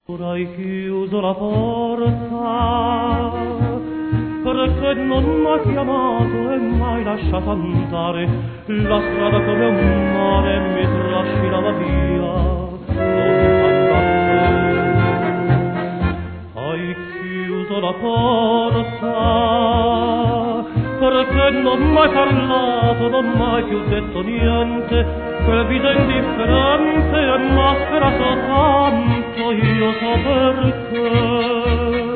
Ora hai chiuso la porta perché non m'hai chiamato e m'hai lasciato andare. La strada come un mare mi trascinava via lontano da te. Hai chiuso la porta perché non m'hai parlato, non m'hai più detto niente, che vita indifferente e m'ha sperato tanto, io so perché.